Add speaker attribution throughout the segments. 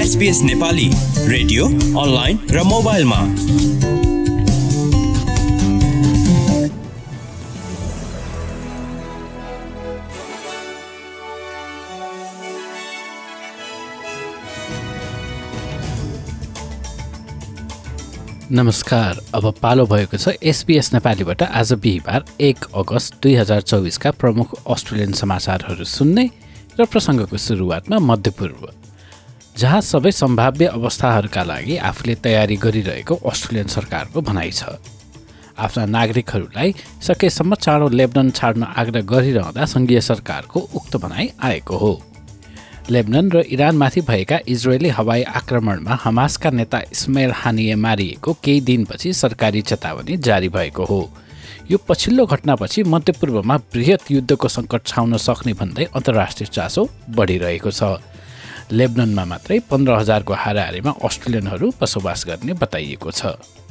Speaker 1: SBS Nepali radio online र मोबाइलमा।
Speaker 2: नमस्कार। अब पालो भएको छ SBS नेपालीबाट आज बिहिबार 1 अगस्त 2024 का प्रमुख अस्ट्रेलियन समाचारहरू सुन्ने र प्रसङ्गको सुरुवातमा मध्यपूर्व, जहाँ सबै सम्भाव्य अवस्थाहरूका लागि आफूले तयारी गरिरहेको अस्ट्रेलियन सरकारको भनाइ छ। आफ्ना नागरिकहरूलाई सकेसम्म चाँडो लेबनन छाड्न आग्रह गरिरहँदा सङ्घीय सरकारको उक्त भनाइ आएको हो। लेबनन र इरानमाथि भएका इजरायली हवाई आक्रमणमा हमासका नेता इस्माइल हानिए मारिएको केही दिनपछि सरकारी चेतावनी जारी भएको हो। यो पछिल्लो घटनापछि मध्यपूर्वमा बृहत युद्धको सङ्कट छाउन सक्ने भन्दै अन्तर्राष्ट्रिय चासो बढिरहेको छ। लेबननमा मात्रै 15,000 को हाराहारीमा अस्ट्रेलियनहरू बसोबास गर्ने बताइएको छ।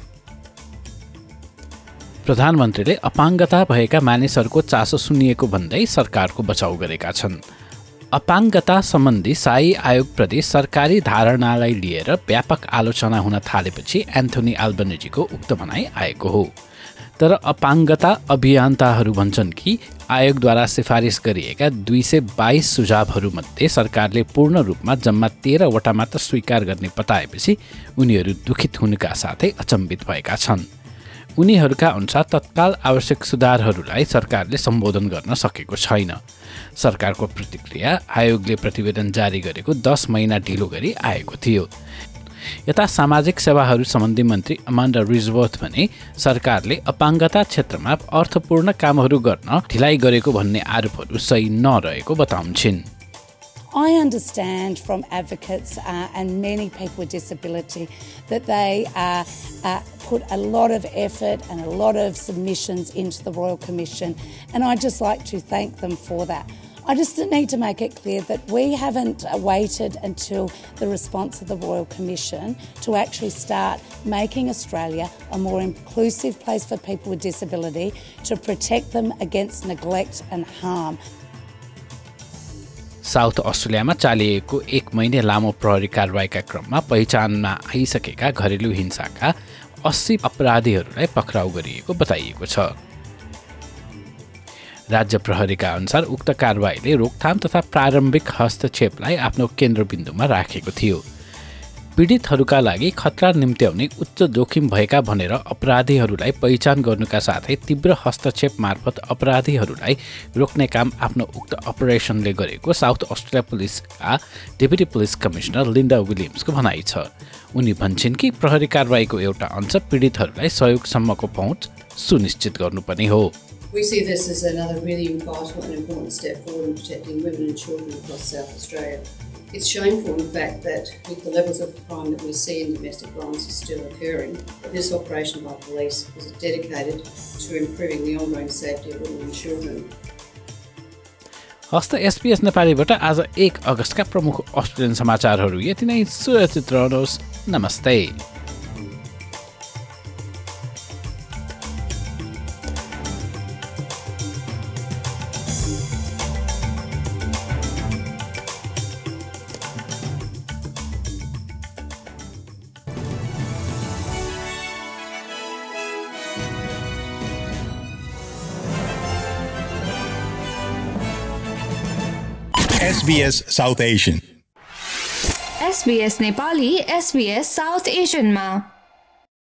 Speaker 2: प्रधानमन्त्रीले अपाङ्गता भएका मानिसहरूको चासो सुनिएको भन्दै सरकारको बचाउ गरेका छन्। अपाङ्गता सम्बन्धी शाही आयोगप्रति सरकारी धारणालाई लिएर व्यापक आलोचना हुन थालेपछि एन्थोनी अल्बनेजीको उक्त भनाइ आएको हो। तर अपाङ्गता अभियन्ताहरू भन्छन् कि आयोगद्वारा सिफारिस गरिएका 222 सुझावहरूमध्ये सरकारले पूर्ण रूपमा जम्मा 13 वटा मात्र स्वीकार गर्ने बताएपछि उनीहरू दुखित हुनुका साथै अचम्बित भएका छन्। उनीहरूका अनुसार तत्काल आवश्यक सुधारहरूलाई सरकारले सम्बोधन गर्न सकेको छैन। सरकारको प्रतिक्रिया आयोगले प्रतिवेदन जारी गरेको 10 महिना ढिलो गरी आएको थियो। यता सामाजिक सेवाहरू सम्बन्धी मन्त्री अमान्डा रिजवर्थ भने सरकारले अपाङ्गता क्षेत्रमा अर्थपूर्ण कामहरू गर्न ढिलाइ गरेको भन्ने आरोपहरू सही नरहेको बताउँछिन्।
Speaker 3: I understand from advocates and many people with disability that they put a lot of effort and a lot of submissions into the Royal Commission, and I'd just like to thank them for that. I just need to make it clear that we haven't waited until the response of the Royal Commission to actually start making Australia a more inclusive place for people with disability, to protect them against neglect and harm.
Speaker 2: South अस्ट्रेलियामा चालिएको 1 महिने लामो प्रहरी कारबाहीका क्रममा पहिचानमा आइसकेका घरेलु हिंसाका 80 अपराधीहरूलाई पक्राउ गरिएको बताइएको छ। राज्य प्रहरीका अनुसार उक्त कारबाहीले रोकथाम तथा प्रारम्भिक हस्तक्षेपलाई आफ्नो केन्द्रबिन्दुमा राखेको थियो। पीडितहरूका लागि खतरा निम्त्याउने उच्च जोखिम भएका भनेर अपराधीहरूलाई पहिचान गर्नुका साथै तीव्र हस्तक्षेप मार्फत अपराधीहरूलाई रोक्ने काम आफ्नो उक्त अपरेसनले गरेको साउथ अस्ट्रेलिया पुलिसका डेपुटी पुलिस कमिश्नर लिन्डा विलियम्सको भनाइ छ। उनी भन्छन् कि प्रहरी कारबाहीको एउटा अंश पीडितहरूलाई सहयोगसम्मको पहुँच सुनिश्चित गर्नुपर्ने हो।
Speaker 4: We see this as another really vital and important step forward in protecting women and children across South Australia. It's shameful, in fact, that with the levels of crime that we see in domestic violence is still occurring, this operation by police is dedicated to improving the ongoing safety of women and children.
Speaker 2: हस्त SBS नेपालीबाट आज 1 अगस्तका प्रमुख Australian समाचारहरू यति नै। सुरक्षित रहनुहोस्। नमस्ते।
Speaker 5: SBS South Asian.
Speaker 6: SBS Nepali SBS South एसियनमा